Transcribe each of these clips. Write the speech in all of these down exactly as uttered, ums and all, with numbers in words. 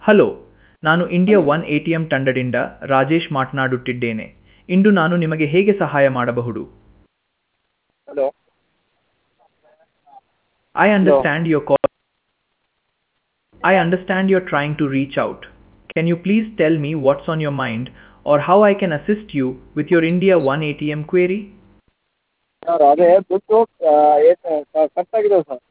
Hello, ನಾನು India hello one ATM ತಂಡದಿಂದ ರಾಜೇಶ್ ಮಾತನಾಡುತ್ತಿದ್ದೇನೆ. ಇಂದು ನಾನು ನಿಮಗೆ ಹೇಗೆ ಸಹಾಯ ಮಾಡಬಹುದು? Hello I hello understand your call. I understand you're trying to reach out. Can you please tell me what's on your mind or how I can assist you with your India one A T M query? Sir ಅದೇ ದುಡ್ಡು ಕಟ್ಟಾಗಿದೆ sir.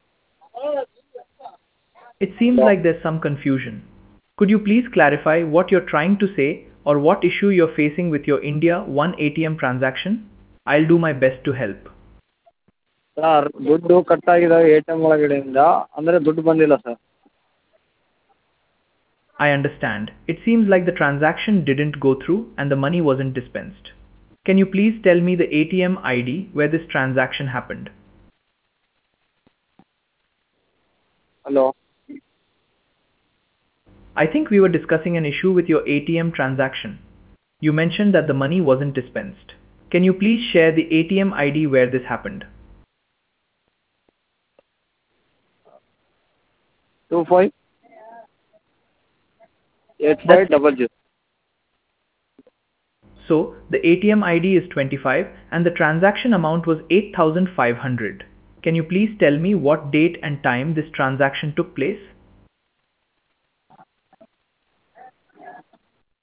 It seems hello like there's some confusion. Could you please clarify what you're trying to say or what issue you're facing with your India one A T M transaction? I'll do my best to help. Sir ದುಡ್ಡು ಕಟ್ಟಾಗಿದೆ A T M ಒಳಗಡೆಯಿಂದ, ಅಂದರೆ ದುಡ್ಡು ಬಂದಿಲ್ಲ sir. I understand. It seems like the transaction didn't go through and the money wasn't dispensed. Can you please tell me the A T M I D where this transaction happened? Hello I think we were discussing an issue with your A T M transaction. You mentioned that the money wasn't dispensed. Can you please share the A T M I D where this happened? Two five eight five That's double zero. so the A T M I D is twenty-five and the transaction amount was eight thousand five hundred. Can you please tell me what date and time this transaction took place?